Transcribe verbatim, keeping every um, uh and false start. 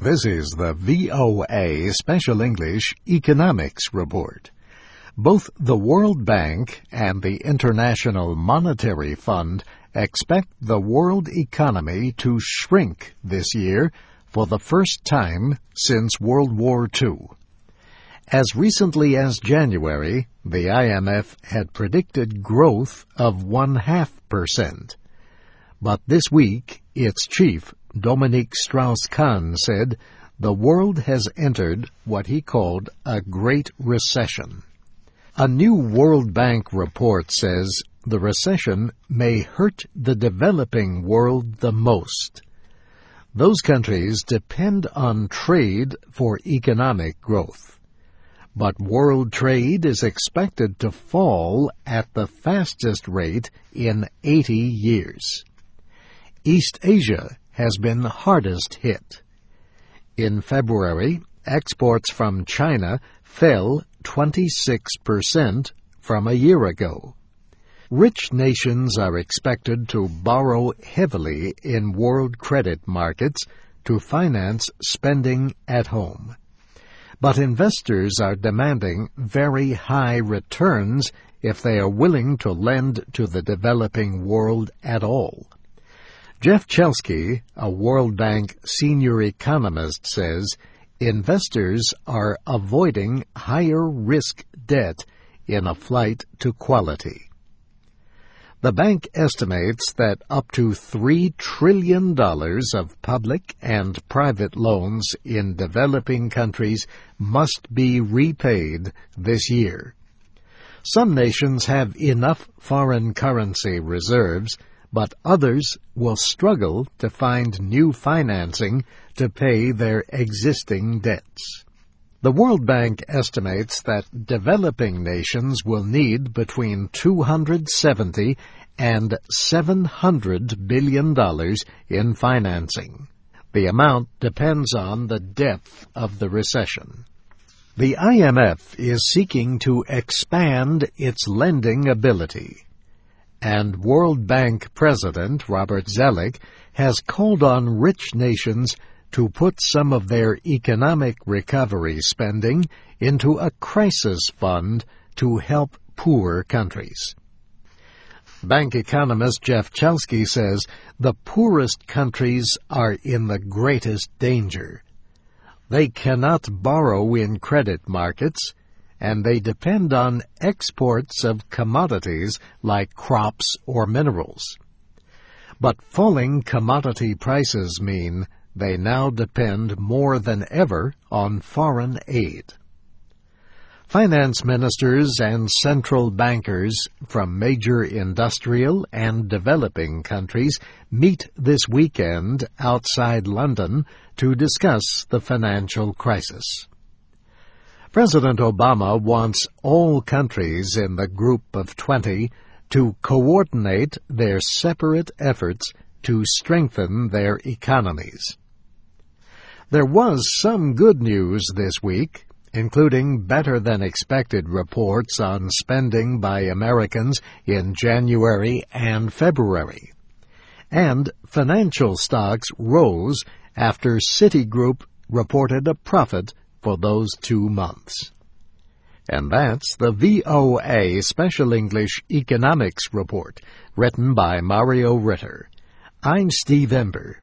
This is the V O A Special English Economics Report. Both the World Bank and the International Monetary Fund expect the world economy to shrink this year for the first time since World War Two. As recently as January, the I M F had predicted growth of one-half percent. But this week, its chief, Dominique Strauss-Kahn, said the world has entered what he called a Great Recession. A new World Bank report says the recession may hurt the developing world the most. Those countries depend on trade for economic growth. But world trade is expected to fall at the fastest rate in eighty years. East Asia has been hardest hit. In February, exports from China fell twenty-six percent from a year ago. Rich nations are expected to borrow heavily in world credit markets to finance spending at home. But investors are demanding very high returns if they are willing to lend to the developing world at all. Jeff Chelsky, a World Bank senior economist, says investors are avoiding higher risk debt in a flight to quality. The bank estimates that up to three trillion dollars of public and private loans in developing countries must be repaid this year. Some nations have enough foreign currency reserves, but others will struggle to find new financing to pay their existing debts. The World Bank estimates that developing nations will need between two hundred seventy and seven hundred billion dollars in financing. The amount depends on the depth of the recession. The I M F is seeking to expand its lending ability, and World Bank President Robert Zoellick has called on rich nations to put some of their economic recovery spending into a crisis fund to help poor countries. Bank economist Jeff Chelsky says the poorest countries are in the greatest danger. They cannot borrow in credit markets, and they depend on exports of commodities like crops or minerals. But falling commodity prices mean they now depend more than ever on foreign aid. Finance ministers and central bankers from major industrial and developing countries meet this weekend outside London to discuss the financial crisis. President Obama wants all countries in the group of twenty to coordinate their separate efforts to strengthen their economies. There was some good news this week, including better-than-expected reports on spending by Americans in January and February. And financial stocks rose after Citigroup reported a profit for those two months. And that's the V O A Special English Economics Report, written by Mario Ritter. I'm Steve Ember.